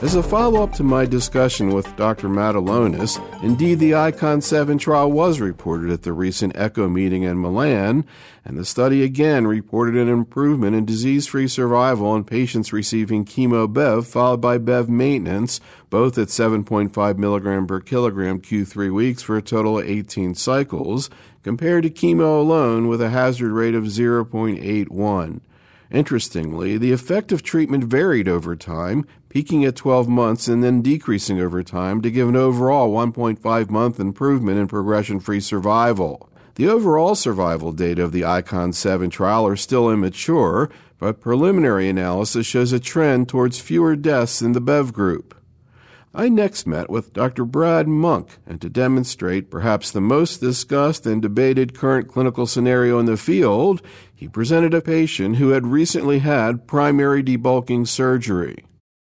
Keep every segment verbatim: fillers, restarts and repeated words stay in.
As a follow-up to my discussion with Doctor Matulonis, indeed the ICON seven trial was reported at the recent ECHO meeting in Milan, and the study again reported an improvement in disease-free survival in patients receiving chemo-bev followed by bev maintenance, both at seven point five milligram per kilogram Q three weeks for a total of eighteen cycles, compared to chemo alone with a hazard rate of zero point eight one. Interestingly, the effect of treatment varied over time, peaking at twelve months and then decreasing over time to give an overall one point five month improvement in progression-free survival. The overall survival data of the ICON seven trial are still immature, but preliminary analysis shows a trend towards fewer deaths in the bev group. I next met with Doctor Brad Monk, and to demonstrate perhaps the most discussed and debated current clinical scenario in the field, he presented a patient who had recently had primary debulking surgery.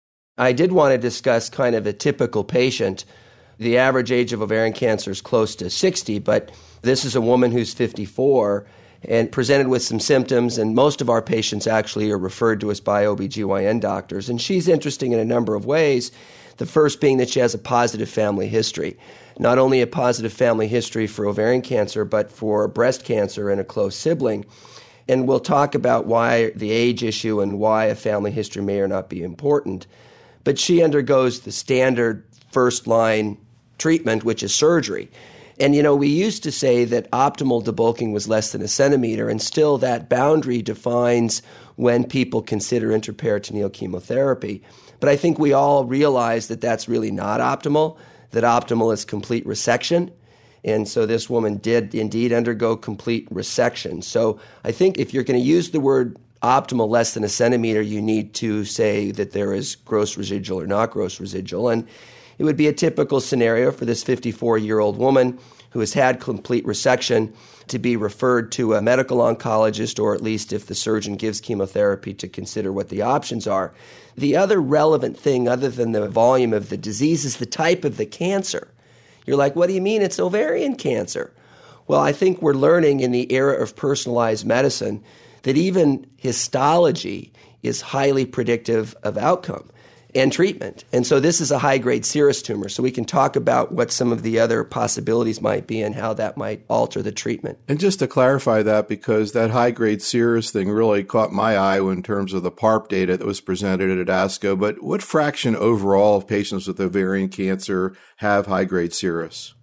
I did want to discuss kind of a typical patient. The average age of ovarian cancer is close to sixty, but this is a woman who's fifty-four and presented with some symptoms, and most of our patients actually are referred to us by O B G Y N doctors. And she's interesting in a number of ways, the first being that she has a positive family history. Not only a positive family history for ovarian cancer, but for breast cancer and a close sibling. And we'll talk about why the age issue and why a family history may or not be important. But she undergoes the standard first-line treatment, which is surgery. And, you know, we used to say that optimal debulking was less than a centimeter, and still that boundary defines when people consider intraperitoneal chemotherapy. But I think we all realize that that's really not optimal, that optimal is complete resection. And so this woman did indeed undergo complete resection. So I think if you're going to use the word optimal less than a centimeter, you need to say that there is gross residual or not gross residual. And it would be a typical scenario for this fifty-four-year-old woman who has had complete resection to be referred to a medical oncologist, or at least if the surgeon gives chemotherapy, to consider what the options are. The other relevant thing, other than the volume of the disease, is the type of the cancer. You're like, what do you mean it's ovarian cancer? Well, I think we're learning in the era of personalized medicine that even histology is highly predictive of outcome and treatment. And so this is a high-grade serous tumor, so we can talk about what some of the other possibilities might be and how that might alter the treatment. And just to clarify that, because that high-grade serous thing really caught my eye in terms of the PARP data that was presented at ASCO, but what fraction overall of patients with ovarian cancer have high-grade serous?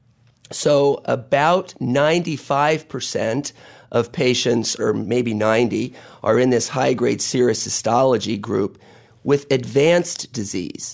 So about ninety-five percent of patients, or maybe ninety, are in this high-grade serous histology group with advanced disease.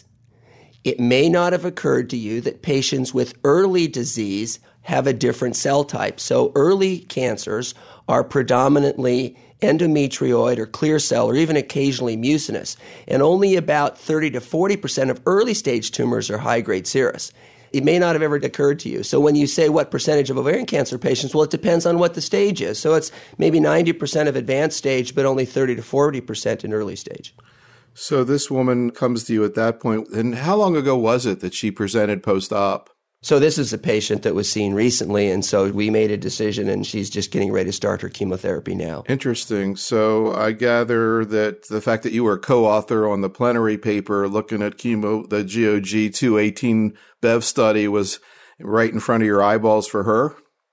It may not have occurred to you that patients with early disease have a different cell type. So early cancers are predominantly endometrioid or clear cell, or even occasionally mucinous. And only about thirty to forty percent of early stage tumors are high-grade serous. It may not have ever occurred to you. So when you say what percentage of ovarian cancer patients, well, it depends on what the stage is. So it's maybe ninety percent of advanced stage, but only thirty to forty percent in early stage. So this woman comes to you at that point. And how long ago was it that she presented post-op? So this is a patient that was seen recently, and so we made a decision, and she's just getting ready to start her chemotherapy now. Interesting. So I gather that the fact that you were a co-author on the plenary paper looking at chemo, the G O G two eighteen bev study, was right in front of your eyeballs for her?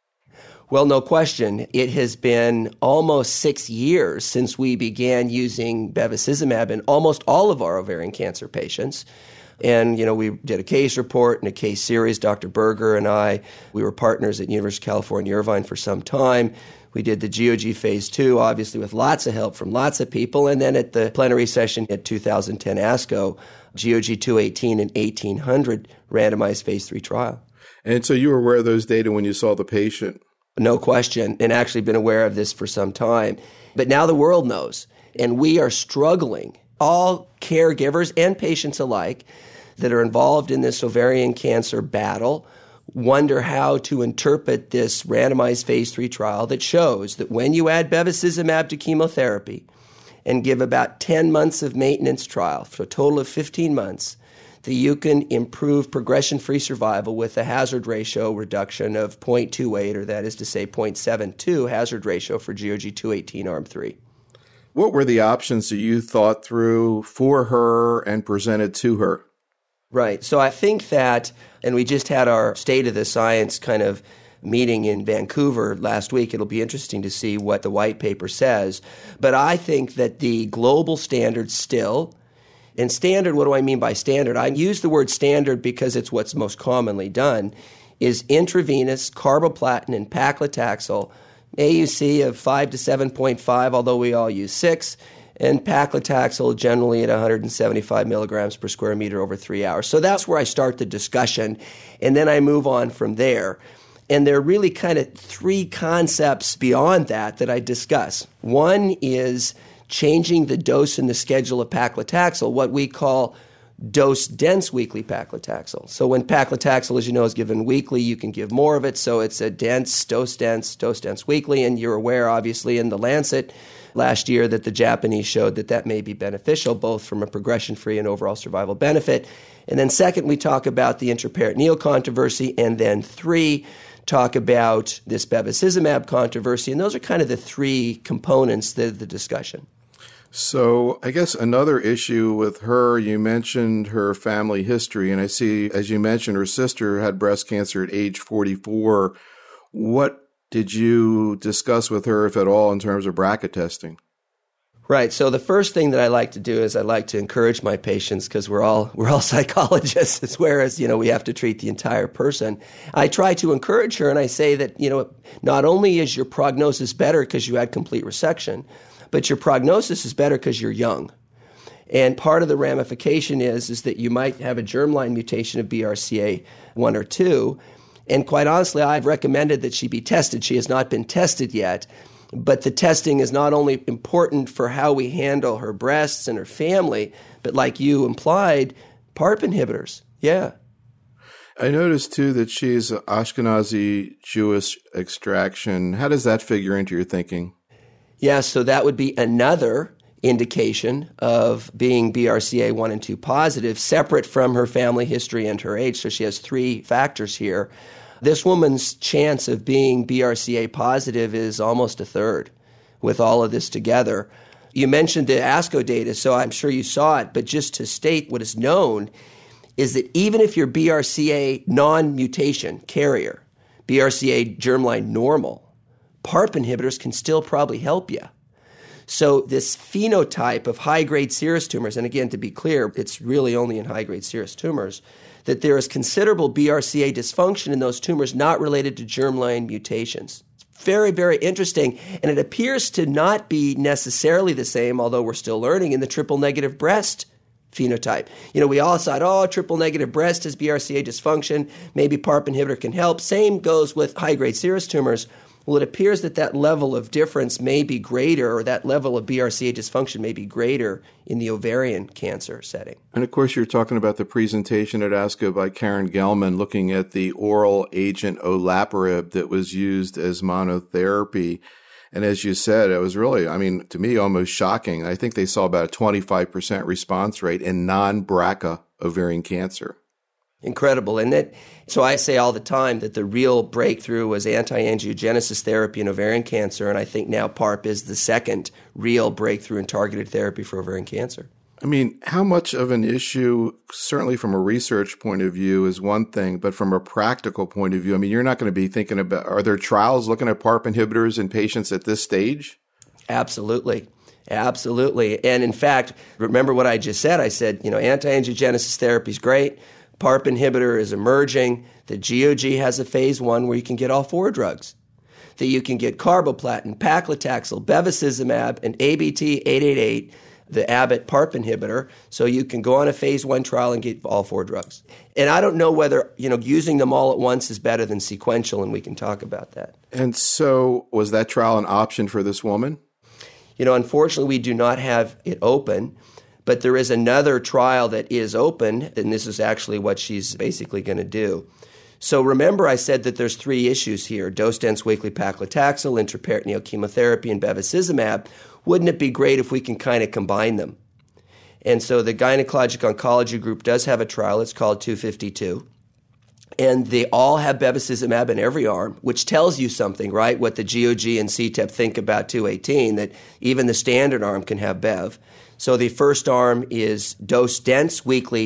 Well, no question. It has been almost six years since we began using bevacizumab in almost all of our ovarian cancer patients. And, you know, we did a case report and a case series. Doctor Berger and I, we were partners at University of California, Irvine for some time. We did the G O G phase two, obviously with lots of help from lots of people. And then at the plenary session at two thousand ten ASCO, G O G two eighteen and eighteen hundred randomized phase three trial. And so you were aware of those data when you saw the patient? No question, and actually been aware of this for some time. But now the world knows, and we are struggling, all caregivers and patients alike that are involved in this ovarian cancer battle wonder how to interpret this randomized phase three trial that shows that when you add bevacizumab to chemotherapy and give about ten months of maintenance trial, for a total of fifteen months, that you can improve progression-free survival with a hazard ratio reduction of zero point two eight, or that is to say zero point seven two hazard ratio for G O G two eighteen arm three. What were the options that you thought through for her and presented to her? Right. So I think that, and we just had our State of the Science kind of meeting in Vancouver last week. It'll be interesting to see what the white paper says. But I think that the global standard still, and standard, what do I mean by standard? I use the word standard because it's what's most commonly done, is intravenous carboplatin and paclitaxel, A U C of five to seven point five, although we all use six, and paclitaxel generally at one hundred seventy-five milligrams per square meter over three hours. So that's where I start the discussion, and then I move on from there. And there are really kind of three concepts beyond that that I discuss. One is changing the dose and the schedule of paclitaxel, what we call dose-dense weekly paclitaxel. So when paclitaxel, as you know, is given weekly, you can give more of it. So it's a dense, dose-dense, dose-dense weekly. And you're aware, obviously, in the Lancet last year that the Japanese showed that that may be beneficial, both from a progression-free and overall survival benefit. And then second, we talk about the intraperitoneal controversy. And then three, talk about this bevacizumab controversy. And those are kind of the three components of the discussion. So I guess another issue with her, you mentioned her family history, and I see, as you mentioned, her sister had breast cancer at age forty-four. What did you discuss with her, if at all, in terms of B R C A testing? Right. So the first thing that I like to do is I like to encourage my patients, because we're all we're all psychologists, whereas, you know, we have to treat the entire person. I try to encourage her, and I say that, you know, not only is your prognosis better because you had complete resection, but your prognosis is better because you're young. And part of the ramification is, is that you might have a germline mutation of B R C A one or two. And quite honestly, I've recommended that she be tested. She has not been tested yet. But the testing is not only important for how we handle her breasts and her family, but like you implied, PARP inhibitors. Yeah. I noticed, too, that she's Ashkenazi Jewish extraction. How does that figure into your thinking? Yeah, so that would be another indication of being B R C A one and two positive, separate from her family history and her age. So she has three factors here. This woman's chance of being B R C A positive is almost a third with all of this together. You mentioned the ASCO data, so I'm sure you saw it, but just to state what is known is that even if you're B R C A non-mutation carrier, B R C A germline normal, PARP inhibitors can still probably help you. So this phenotype of high-grade serous tumors, and again, to be clear, it's really only in high-grade serous tumors, that there is considerable B R C A dysfunction in those tumors not related to germline mutations. It's very, very interesting, and it appears to not be necessarily the same, although we're still learning, in the triple-negative breast phenotype. You know, we all thought, oh, triple-negative breast has B R C A dysfunction, maybe PARP inhibitor can help. Same goes with high-grade serous tumors. Well, it appears that that level of difference may be greater, or that level of B R C A dysfunction may be greater in the ovarian cancer setting. And of course, you're talking about the presentation at ASCO by Karen Gelman looking at the oral agent olaparib that was used as monotherapy. And as you said, it was really, I mean, to me, almost shocking. I think they saw about a twenty-five percent response rate in non-B R C A ovarian cancer. Incredible, isn't it? So I say all the time that the real breakthrough was anti-angiogenesis therapy in ovarian cancer, and I think now PARP is the second real breakthrough in targeted therapy for ovarian cancer. I mean, how much of an issue, certainly from a research point of view, is one thing, but from a practical point of view, I mean, you're not going to be thinking about, are there trials looking at PARP inhibitors in patients at this stage? Absolutely. Absolutely. And in fact, remember what I just said. I said, you know, anti-angiogenesis therapy is great. PARP inhibitor is emerging. The G O G has a phase one where you can get all four drugs. That you can get carboplatin, paclitaxel, bevacizumab, and A B T eight eighty-eight, the Abbott PARP inhibitor. So you can go on a phase one trial and get all four drugs. And I don't know whether, you know, using them all at once is better than sequential, and we can talk about that. And so was that trial an option for this woman? You know, unfortunately, we do not have it open. But there is another trial that is open, and this is actually what she's basically going to do. So remember I said that there's three issues here: dose-dense weekly paclitaxel, intraperitoneal chemotherapy, and bevacizumab. Wouldn't it be great if we can kind of combine them? And so the Gynecologic Oncology Group does have a trial. It's called two fifty-two. And they all have bevacizumab in every arm, which tells you something, right? What the G O G and C T E P think about two eighteen, that even the standard arm can have bev. So the first arm is dose-dense weekly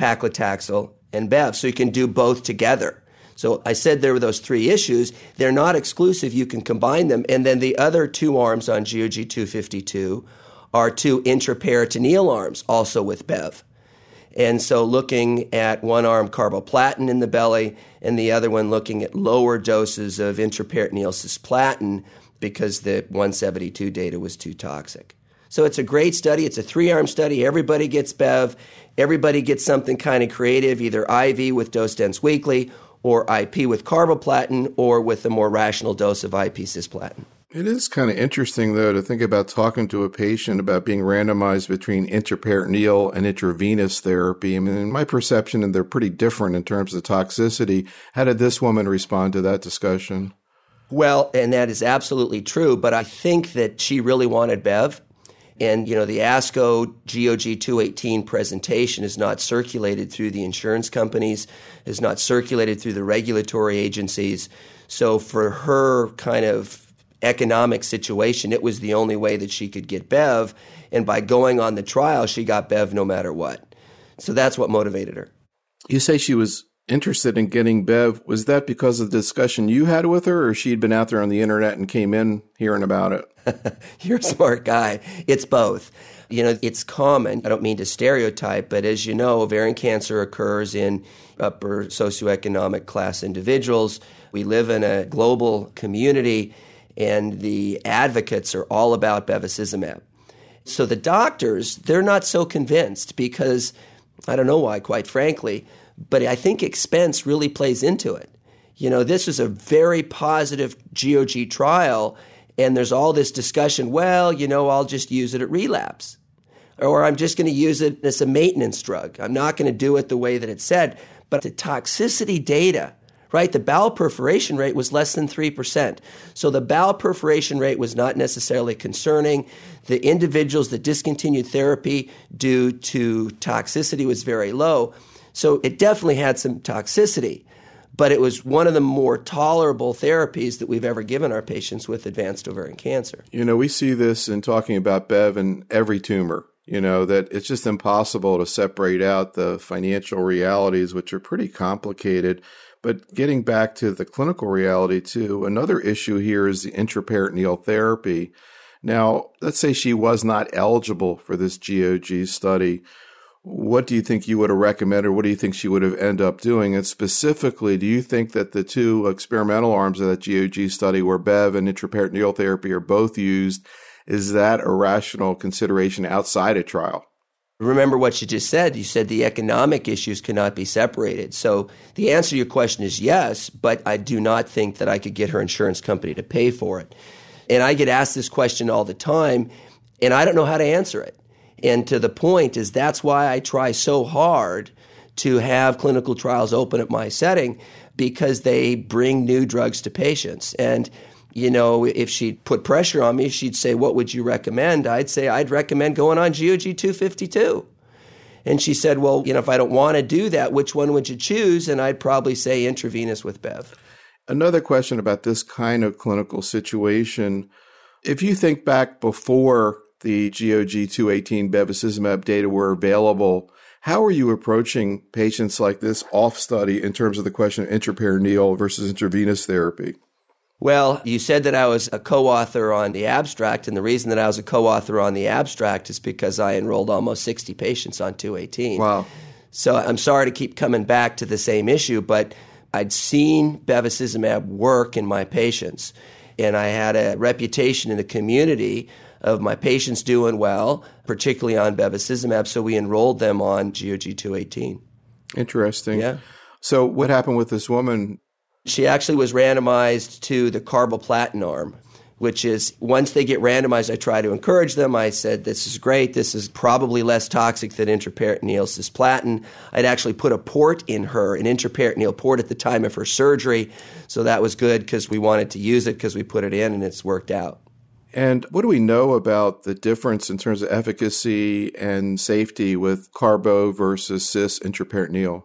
paclitaxel, and Bev. So you can do both together. So I said there were those three issues. They're not exclusive. You can combine them. And then the other two arms on G O G two fifty-two are two intraperitoneal arms, also with Bev. And so looking at one arm carboplatin in the belly and the other one looking at lower doses of intraperitoneal cisplatin because the one seventy-two data was too toxic. So it's a great study. It's a three-arm study. Everybody gets Bev. Everybody gets something kind of creative, either I V with dose dense weekly or I P with carboplatin or with a more rational dose of I P cisplatin. It is kind of interesting, though, to think about talking to a patient about being randomized between intraperitoneal and intravenous therapy. I mean, in my perception, and they're pretty different in terms of toxicity. How did this woman respond to that discussion? Well, and that is absolutely true, but I think that she really wanted Bev. And, you know, the ASCO G O G two eighteen presentation is not circulated through the insurance companies, is not circulated through the regulatory agencies. So for her kind of economic situation, it was the only way that she could get Bev. And by going on the trial, she got Bev no matter what. So that's what motivated her. You say she was interested in getting Bev. Was that because of the discussion you had with her, or she'd been out there on the internet and came in hearing about it? You're a smart guy. It's both. You know, it's common. I don't mean to stereotype, but as you know, ovarian cancer occurs in upper socioeconomic class individuals. We live in a global community, and the advocates are all about bevacizumab. So the doctors, they're not so convinced because, I don't know why, quite frankly, but I think expense really plays into it. You know, this is a very positive G O G trial, and there's all this discussion, well, you know, I'll just use it at relapse. Or I'm just going to use it as a maintenance drug. I'm not going to do it the way that it's said. But the toxicity data, right, the bowel perforation rate was less than three percent. So the bowel perforation rate was not necessarily concerning. The individuals that discontinued therapy due to toxicity was very low. So it definitely had some toxicity, but it was one of the more tolerable therapies that we've ever given our patients with advanced ovarian cancer. You know, we see this in talking about Bev in every tumor, you know, that it's just impossible to separate out the financial realities, which are pretty complicated. But getting back to the clinical reality, too, another issue here is the intraperitoneal therapy. Now, let's say she was not eligible for this G O G study. What do you think you would have recommended, or what do you think she would have ended up doing? And specifically, do you think that the two experimental arms of that G O G study where Bev and intraperitoneal therapy are both used, is that a rational consideration outside a trial? Remember what you just said. You said the economic issues cannot be separated. So the answer to your question is yes, but I do not think that I could get her insurance company to pay for it. And I get asked this question all the time, and I don't know how to answer it. And to the point is that's why I try so hard to have clinical trials open at my setting, because they bring new drugs to patients. And, you know, if she'd put pressure on me, she'd say, what would you recommend? I'd say, I'd recommend going on G O G two fifty-two. And she said, well, you know, if I don't want to do that, which one would you choose? And I'd probably say intravenous with Bev. Another question about this kind of clinical situation. If you think back before the G O G two eighteen bevacizumab data were available, how are you approaching patients like this off study in terms of the question of intraperitoneal versus intravenous therapy? Well, you said that I was a co-author on the abstract, and the reason that I was a co-author on the abstract is because I enrolled almost sixty patients on two eighteen. Wow. So I'm sorry to keep coming back to the same issue, but I'd seen bevacizumab work in my patients, and I had a reputation in the community of my patients doing well, particularly on bevacizumab, so we enrolled them on G O G two eighteen. Interesting. Yeah. So what happened with this woman? She actually was randomized to the carboplatin arm, which is once they get randomized, I try to encourage them. I said, this is great. This is probably less toxic than intraperitoneal cisplatin. I'd actually put a port in her, an intraperitoneal port at the time of her surgery. So that was good because we wanted to use it because we put it in and it's worked out. And what do we know about the difference in terms of efficacy and safety with carbo versus cis intraperitoneal?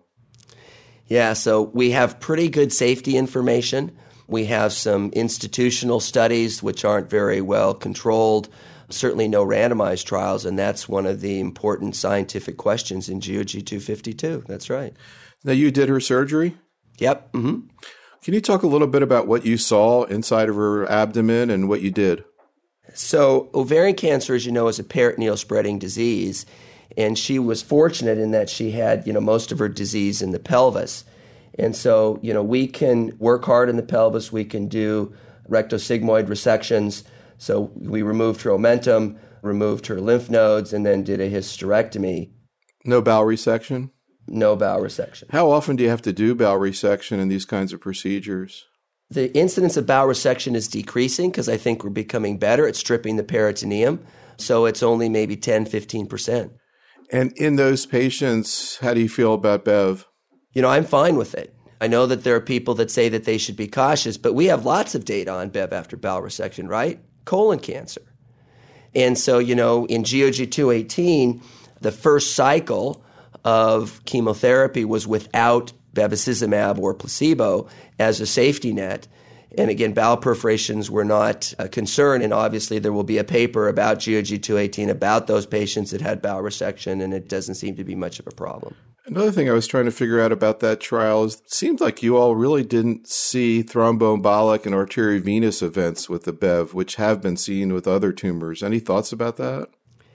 Yeah, so we have pretty good safety information. We have some institutional studies which aren't very well controlled. certainly no randomized trials, and that's one of the important scientific questions in G O G two fifty-two. That's right. Now, you did her surgery? Yep. Mm-hmm. Can you talk a little bit about what you saw inside of her abdomen and what you did? So ovarian cancer, as you know, is a peritoneal spreading disease, and she was fortunate in that she had, you know, most of her disease in the pelvis. And so, you know, we can work hard in the pelvis. We can do rectosigmoid resections. So we removed her omentum, removed her lymph nodes, and then did a hysterectomy. No bowel resection? No bowel resection. How often do you have to do bowel resection in these kinds of procedures? The incidence of bowel resection is decreasing because I think we're becoming better at stripping the peritoneum. So it's only maybe ten, fifteen percent. And in those patients, how do you feel about B E V? You know, I'm fine with it. I know that there are people that say that they should be cautious, but we have lots of data on B E V after bowel resection, right? Colon cancer. And so, you know, in G O G two eighteen, the first cycle of chemotherapy was without bevacizumab or placebo as a safety net. And again, bowel perforations were not a concern, and obviously there will be a paper about G O G two eighteen about those patients that had bowel resection, and it doesn't seem to be much of a problem. Another thing I was trying to figure out about that trial is it seemed like you all really didn't see thromboembolic and arteriovenous events with the B E V, which have been seen with other tumors. Any thoughts about that?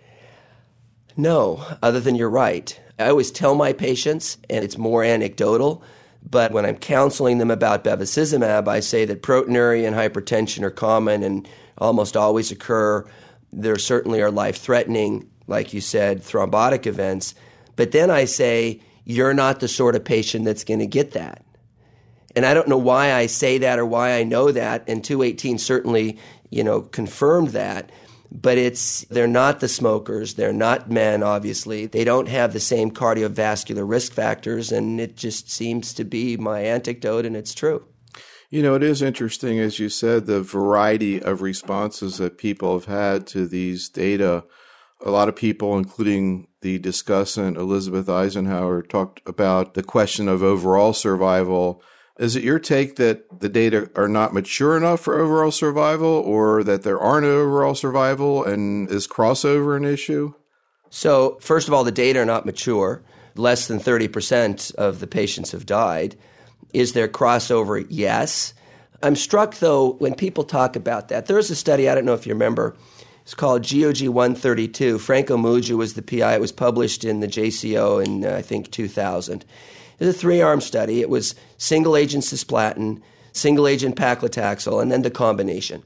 No, other than you're right. I always tell my patients, and it's more anecdotal, but when I'm counseling them about bevacizumab, I say that proteinuria and hypertension are common and almost always occur. There certainly are life-threatening, like you said, thrombotic events. But then I say, you're not the sort of patient that's going to get that. And I don't know why I say that or why I know that, and two eighteen certainly, you know, confirmed that. But it's they're not the smokers. They're not men, obviously. They don't have the same cardiovascular risk factors, and it just seems to be my anecdote, and it's true. You know, it is interesting, as you said, the variety of responses that people have had to these data. A lot of people, including the discussant Elizabeth Eisenhower, talked about the question of overall survival. Is it your take that the data are not mature enough for overall survival, or that there aren't overall survival, and is crossover an issue? So, first of all, the data are not mature. Less than thirty percent of the patients have died. Is there crossover? Yes. I'm struck, though, when people talk about that. There's a study, I don't know if you remember, it's called G O G one thirty-two. Franco Muju was the P I. It was published in the J C O in, uh, I think, two thousand. It was a three-arm study. It was single-agent cisplatin, single-agent paclitaxel, and then the combination.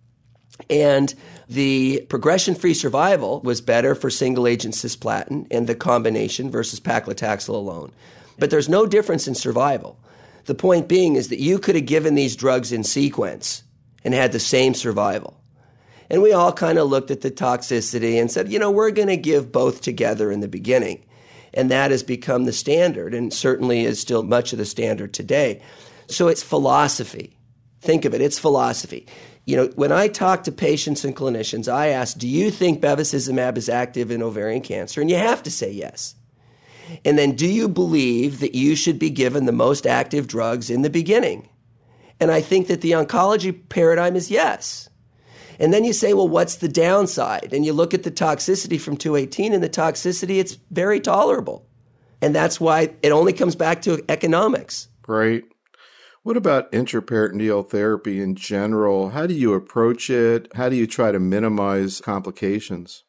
And the progression-free survival was better for single-agent cisplatin and the combination versus paclitaxel alone. But there's no difference in survival. The point being is that you could have given these drugs in sequence and had the same survival. And we all kind of looked at the toxicity and said, you know, we're going to give both together in the beginning. And that has become the standard, and certainly is still much of the standard today. So it's philosophy. Think of it, it's philosophy. You know, when I talk to patients and clinicians, I ask, do you think bevacizumab is active in ovarian cancer? And you have to say yes. And then, do you believe that you should be given the most active drugs in the beginning? And I think that the oncology paradigm is yes. And then you say, well, what's the downside? And you look at the toxicity from two eighteen, and the toxicity, it's very tolerable. And that's why it only comes back to economics. Right. What about intraperitoneal therapy in general? How do you approach it? How do you try to minimize complications?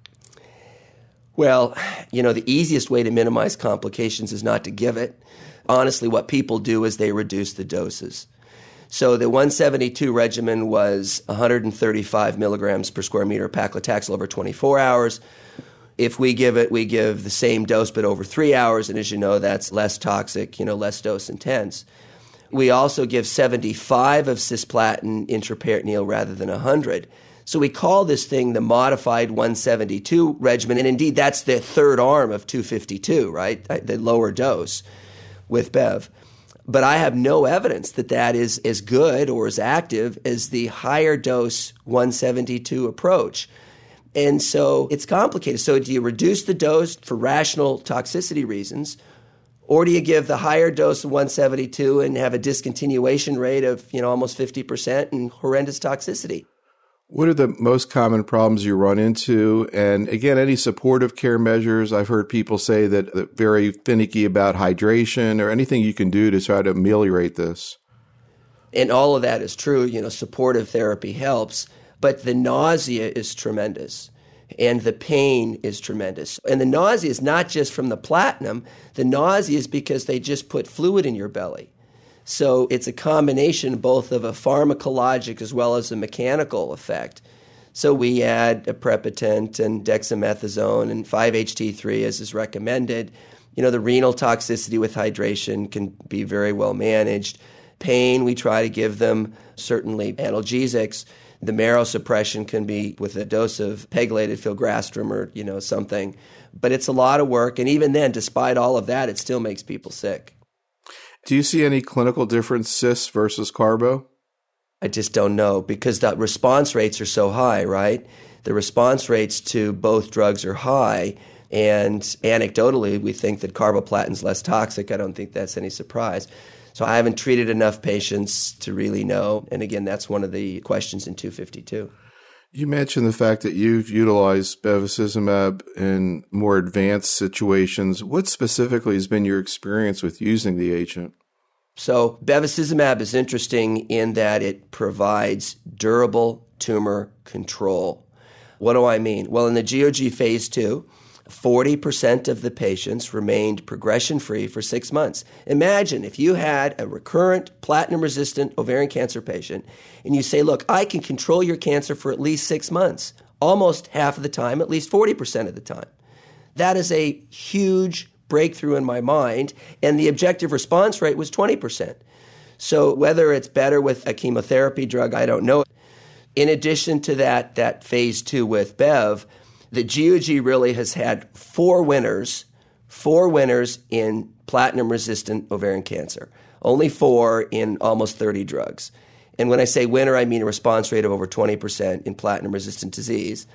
Well, you know, the easiest way to minimize complications is not to give it. Honestly, what people do is they reduce the doses. So the one seventy-two regimen was one hundred thirty-five milligrams per square meter of paclitaxel over twenty-four hours. If we give it, we give the same dose but over three hours, and as you know, that's less toxic, you know, less dose intense. We also give seventy-five of cisplatin intraperitoneal rather than one hundred. So we call this thing the modified one seventy-two regimen, and indeed that's the third arm of two fifty-two, right, the lower dose with B E V. But I have no evidence that that is as good or as active as the higher dose one seventy-two approach. And so it's complicated. So do you reduce the dose for rational toxicity reasons, or do you give the higher dose of one seventy-two and have a discontinuation rate of, you know, almost fifty percent and horrendous toxicity? What are the most common problems you run into? And again, any supportive care measures? I've heard people say that they're very finicky about hydration, or anything you can do to try to ameliorate this. And all of that is true. You know, supportive therapy helps, but the nausea is tremendous and the pain is tremendous. And the nausea is not just from the platinum. The nausea is because they just put fluid in your belly. So it's a combination both of a pharmacologic as well as a mechanical effect. So we add aprepitant and dexamethasone and five H T three as is recommended. You know, the renal toxicity with hydration can be very well managed. Pain, we try to give them certainly analgesics. The marrow suppression can be with a dose of pegylated filgrastim or, you know, something. But it's a lot of work. And even then, despite all of that, it still makes people sick. Do you see any clinical difference, cis versus carbo? I just don't know because the response rates are so high, right? The response rates to both drugs are high. And anecdotally, we think that carboplatin's less toxic. I don't think that's any surprise. So I haven't treated enough patients to really know. And again, that's one of the questions in two fifty-two. You mentioned the fact that you've utilized bevacizumab in more advanced situations. What specifically has been your experience with using the agent? So bevacizumab is interesting in that it provides durable tumor control. What do I mean? Well, in the G O G phase two, forty percent of the patients remained progression-free for six months. Imagine if you had a recurrent platinum-resistant ovarian cancer patient and you say, look, I can control your cancer for at least six months, almost half of the time, at least forty percent of the time. That is a huge breakthrough in my mind, and the objective response rate was twenty percent. So whether it's better with a chemotherapy drug, I don't know. In addition to that, that phase two with Bev, the G O G really has had four winners, four winners in platinum-resistant ovarian cancer, only four in almost thirty drugs. And when I say winner, I mean a response rate of over twenty percent in platinum-resistant disease.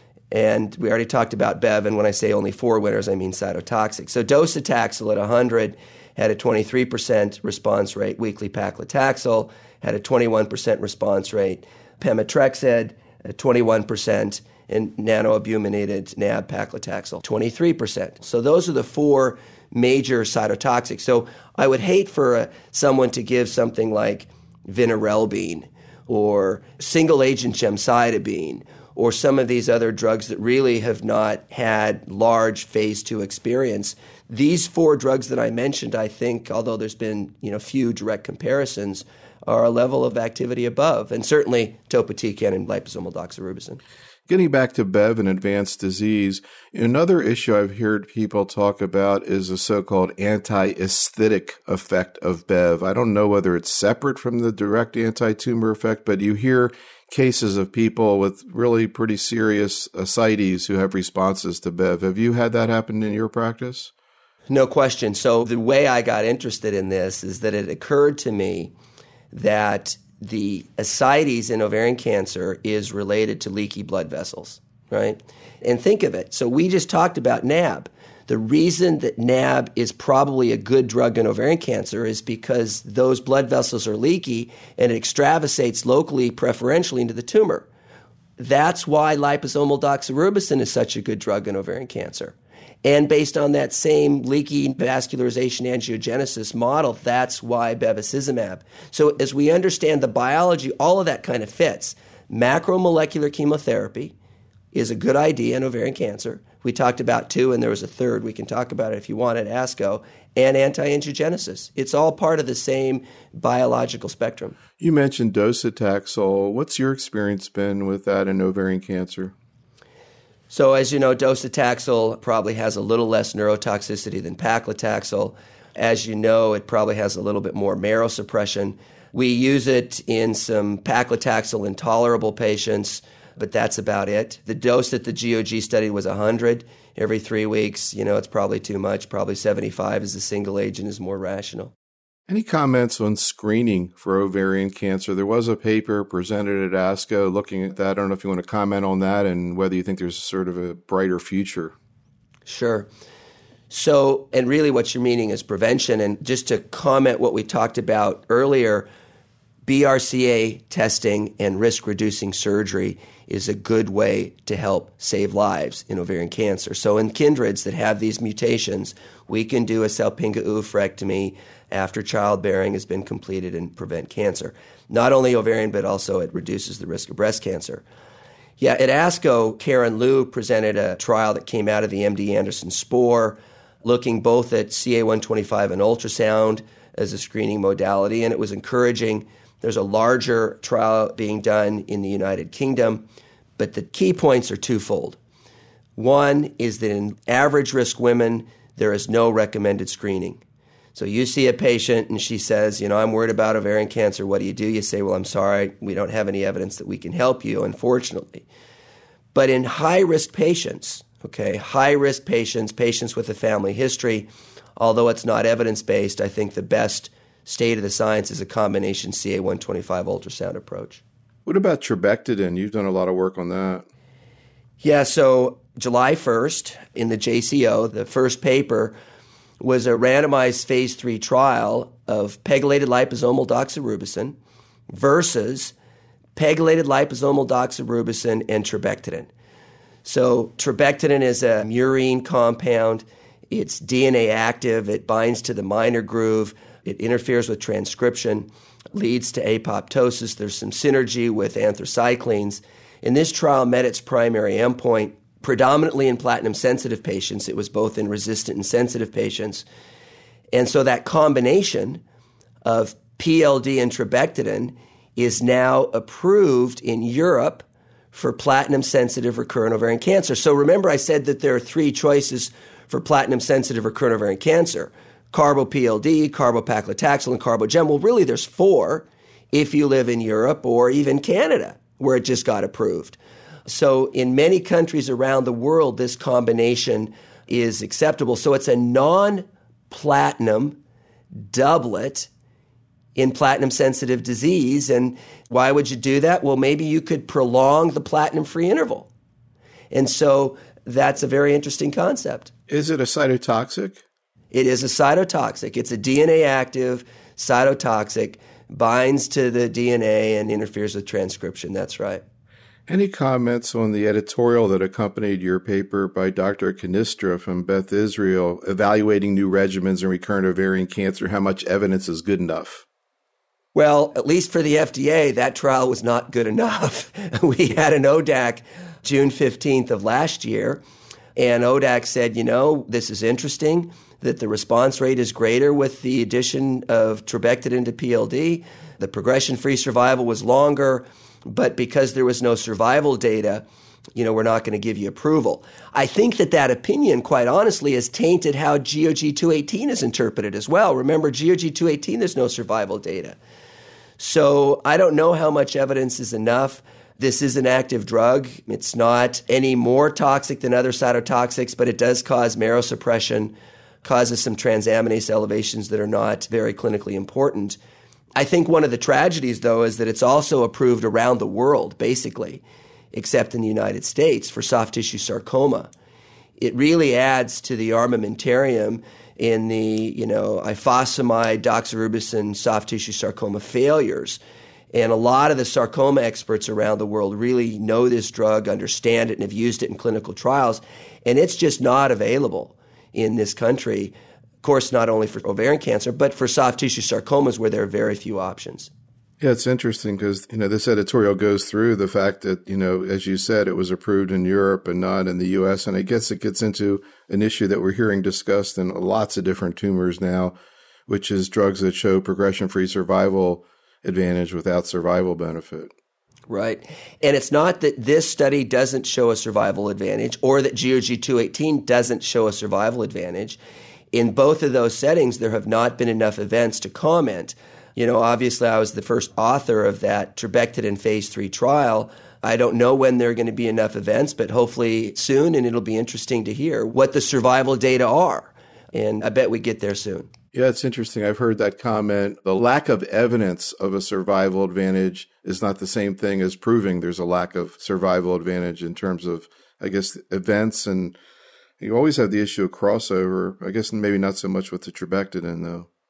And we already talked about Bev, and when I say only four winners, I mean cytotoxic. So docetaxel at one hundred had a twenty-three percent response rate. Weekly paclitaxel had a twenty-one percent response rate. Pemetrexed, at twenty-one percent. And nanoalbuminated N A B paclitaxel, twenty-three percent. So those are the four major cytotoxics. So I would hate for uh, someone to give something like vinorelbine or single-agent gemcitabine or some of these other drugs that really have not had large phase two experience. These four drugs that I mentioned, I think, although there's been you know few direct comparisons, are a level of activity above, and certainly topotecan and liposomal doxorubicin. Getting back to Bev and advanced disease, another issue I've heard people talk about is the so-called anti-aesthetic effect of Bev. I don't know whether it's separate from the direct anti-tumor effect, but you hear cases of people with really pretty serious ascites who have responses to Bev. Have you had that happen in your practice? No question. So the way I got interested in this is that it occurred to me that the ascites in ovarian cancer is related to leaky blood vessels, right? And think of it. So we just talked about N A B. The reason that N A B is probably a good drug in ovarian cancer is because those blood vessels are leaky and it extravasates locally preferentially into the tumor. That's why liposomal doxorubicin is such a good drug in ovarian cancer. And based on that same leaky vascularization angiogenesis model, that's why bevacizumab. So as we understand the biology, all of that kind of fits. Macromolecular chemotherapy is a good idea in ovarian cancer. We talked about two, and there was a third. We can talk about it if you want at ASCO. And anti-angiogenesis. It's all part of the same biological spectrum. You mentioned docetaxel. What's your experience been with that in ovarian cancer? So as you know, docetaxel probably has a little less neurotoxicity than paclitaxel. As you know, it probably has a little bit more marrow suppression. We use it in some paclitaxel intolerable patients, but that's about it. The dose that the G O G studied was one hundred every three weeks. You know, it's probably too much. Probably seventy-five as a single agent is more rational. Any comments on screening for ovarian cancer? There was a paper presented at ASCO looking at that. I don't know if you want to comment on that and whether you think there's sort of a brighter future. Sure. So, and really what you're meaning is prevention. And just to comment what we talked about earlier, B R C A testing and risk-reducing surgery is a good way to help save lives in ovarian cancer. So in kindreds that have these mutations, we can do a Salpinga oophorectomy after childbearing has been completed and prevent cancer. Not only ovarian, but also it reduces the risk of breast cancer. Yeah, at ASCO, Karen Liu presented a trial that came out of the M D Anderson SPORE, looking both at C A one twenty-five and ultrasound as a screening modality, and it was encouraging. There's a larger trial being done in the United Kingdom, but the key points are twofold. One is that in average risk women, there is no recommended screening. So you see a patient and she says, you know, I'm worried about ovarian cancer. What do you do? You say, well, I'm sorry, we don't have any evidence that we can help you, unfortunately. But in high-risk patients, okay, high-risk patients, patients with a family history, although it's not evidence-based, I think the best state of the science is a combination C A one twenty-five ultrasound approach. What about trabectedin? You've done a lot of work on that. Yeah, so July first in the J C O, the first paper was a randomized phase three trial of pegylated liposomal doxorubicin versus pegylated liposomal doxorubicin and trabectedin. So trabectedin is a murine compound. It's D N A active. It binds to the minor groove. It interferes with transcription, leads to apoptosis. There's some synergy with anthracyclines. And this trial met its primary endpoint predominantly in platinum-sensitive patients. It was both in resistant and sensitive patients. And so that combination of P L D and trabectedin is now approved in Europe for platinum-sensitive recurrent ovarian cancer. So remember I said that there are three choices for platinum-sensitive recurrent ovarian cancer: carbo-P L D, carbopaclitaxel, and carbogem. Well, really there's four if you live in Europe or even Canada, where it just got approved. So in many countries around the world, this combination is acceptable. So it's a non-platinum doublet in platinum-sensitive disease. And why would you do that? Well, maybe you could prolong the platinum-free interval. And so that's a very interesting concept. Is it a cytotoxic? It is a cytotoxic. It's a D N A-active cytotoxic, binds to the D N A and interferes with transcription. That's right. Any comments on the editorial that accompanied your paper by Doctor Canistra from Beth Israel, evaluating new regimens in recurrent ovarian cancer? How much evidence is good enough? Well, at least for the F D A, that trial was not good enough. We had an O D A C June fifteenth of last year, and O D A C said, you know, this is interesting, that the response rate is greater with the addition of trabectedin to P L D. The progression-free survival was longer, but because there was no survival data, you know, we're not going to give you approval. I think that that opinion, quite honestly, has tainted how G O G two eighteen is interpreted as well. Remember, G O G two eighteen, there's no survival data. So I don't know how much evidence is enough. This is an active drug. It's not any more toxic than other cytotoxics, but it does cause marrow suppression, causes some transaminase elevations that are not very clinically important. I think one of the tragedies, though, is that it's also approved around the world, basically, except in the United States, for soft tissue sarcoma. It really adds to the armamentarium in the, you know, ifosfamide, doxorubicin, soft tissue sarcoma failures. And a lot of the sarcoma experts around the world really know this drug, understand it, and have used it in clinical trials. And it's just not available in this country. Of course, not only for ovarian cancer, but for soft tissue sarcomas where there are very few options. Yeah, it's interesting because, you know, this editorial goes through the fact that, you know, as you said, it was approved in Europe and not in the U S. And I guess it gets into an issue that we're hearing discussed in lots of different tumors now, which is drugs that show progression-free survival advantage without survival benefit. Right. And it's not that this study doesn't show a survival advantage or that G O G two eighteen doesn't show a survival advantage. In both of those settings, there have not been enough events to comment. You know, obviously, I was the first author of that trabectedin phase three trial. I don't know when there are going to be enough events, but hopefully soon, and it'll be interesting to hear what the survival data are. And I bet we get there soon. Yeah, it's interesting. I've heard that comment. The lack of evidence of a survival advantage is not the same thing as proving there's a lack of survival advantage in terms of, I guess, events. And you always have the issue of crossover. I guess maybe not so much with the trabectedin, though.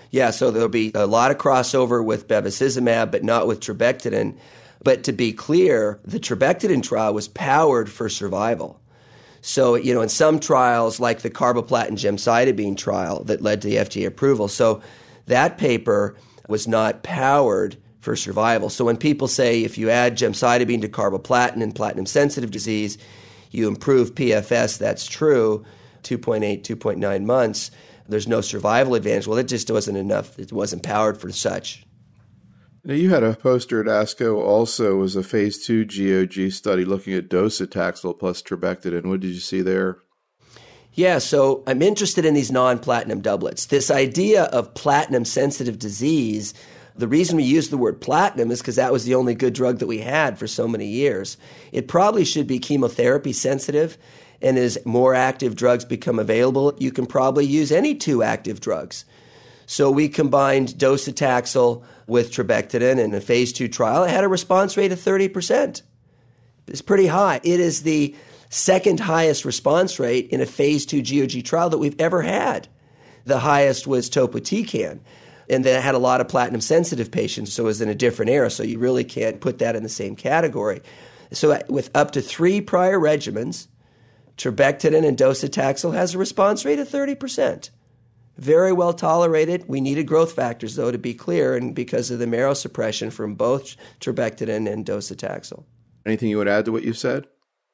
Yeah, so there'll be a lot of crossover with bevacizumab, but not with trabectedin. But to be clear, the trabectedin trial was powered for survival. So, you know, in some trials, like the carboplatin gemcitabine trial that led to the F D A approval, so that paper was not powered for survival. So when people say if you add gemcitabine to carboplatin in platinum-sensitive disease, you improve P F S, that's true, two point eight, two point nine months, there's no survival advantage. Well, it just wasn't enough. It wasn't powered for such. Now, you had a poster at ASCO also was a phase two G O G study looking at docetaxel plus trabectedin. What did you see there? Yeah, so I'm interested in these non-platinum doublets. This idea of platinum-sensitive disease, the reason we use the word platinum is because that was the only good drug that we had for so many years. It probably should be chemotherapy sensitive, and as more active drugs become available, you can probably use any two active drugs. So we combined docetaxel with trabectedin in a phase two trial. It had a response rate of thirty percent. It's pretty high. It is the second highest response rate in a phase two G O G trial that we've ever had. The highest was topotecan, and then it had a lot of platinum-sensitive patients, so it was in a different era, so you really can't put that in the same category. So with up to three prior regimens, trabectedin and docetaxel has a response rate of thirty percent. Very well tolerated. We needed growth factors, though, to be clear, and because of the marrow suppression from both trabectedin and docetaxel. Anything you would add to what you said?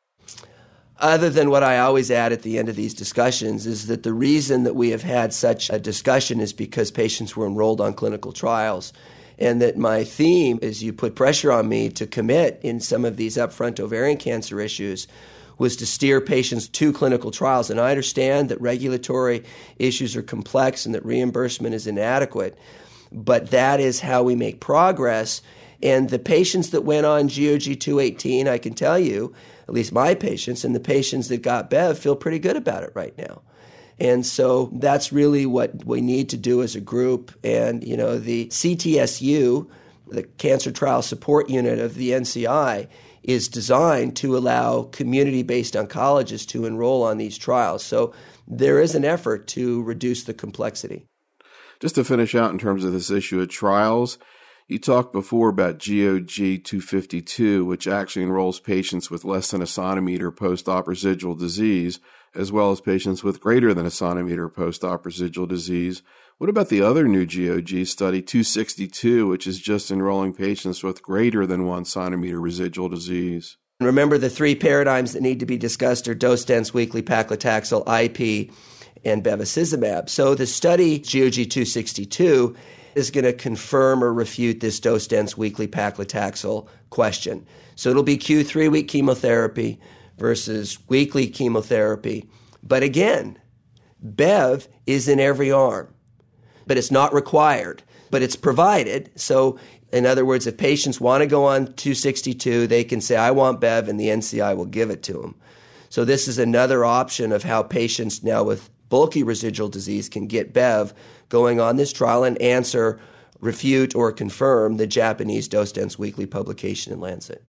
Other than what I always add at the end of these discussions is that the reason that we have had such a discussion is because patients were enrolled on clinical trials, and that my theme is you put pressure on me to commit in some of these upfront ovarian cancer issues was to steer patients to clinical trials. And I understand that regulatory issues are complex and that reimbursement is inadequate, but that is how we make progress. And the patients that went on G O G two eighteen, I can tell you, at least my patients and the patients that got Bev feel pretty good about it right now. And so that's really what we need to do as a group. And, you know, the C T S U, the Cancer Trial Support Unit of the N C I, is designed to allow community-based oncologists to enroll on these trials. So there is an effort to reduce the complexity. Just to finish out in terms of this issue of trials, you talked before about G O G two fifty-two, which actually enrolls patients with less than a centimeter post-op residual disease, as well as patients with greater than a centimeter post-op residual disease. What about the other new G O G study, two sixty-two, which is just enrolling patients with greater than one centimeter residual disease? Remember, the three paradigms that need to be discussed are dose-dense weekly paclitaxel, I P, and bevacizumab. So the study, G O G two sixty-two, is going to confirm or refute this dose-dense weekly paclitaxel question. So it'll be Q three-week chemotherapy versus weekly chemotherapy. But again, Bev is in every arm, but it's not required, but it's provided. So in other words, if patients want to go on two sixty-two, they can say, I want Bev, and the N C I will give it to them. So this is another option of how patients now with bulky residual disease can get Bev going on this trial and answer, refute, or confirm the Japanese dose-dense weekly publication in Lancet.